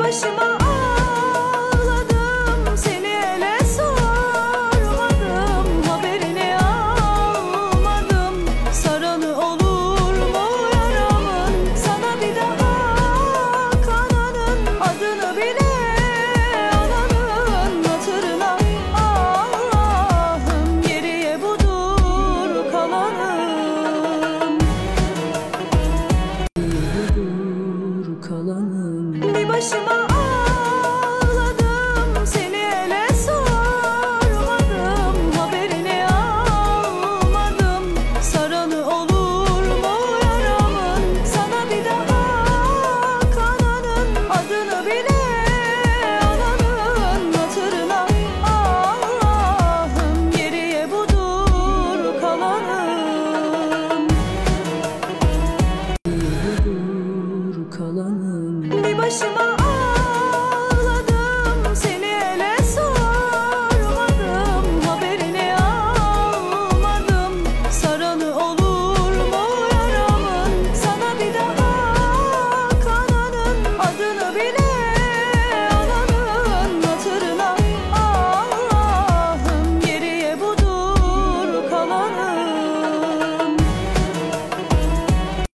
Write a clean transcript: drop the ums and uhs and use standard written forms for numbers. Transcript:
başıma ağladım, seni ele sormadım, haberini almadım. Saranı olur mu yaramın, sana bir daha kananın, adını bile ananın hatırına. Allah'ım, geriye budur kalanım, budur kalanım. Bir başıma ağladım, seni ele sormadım, haberini almadım. Saranı olur mu yaramın, sana bir daha kananın, adını bile ananın hatırına. Allah'ım, geriye budur kalanım, budur kalanım. Bir başıma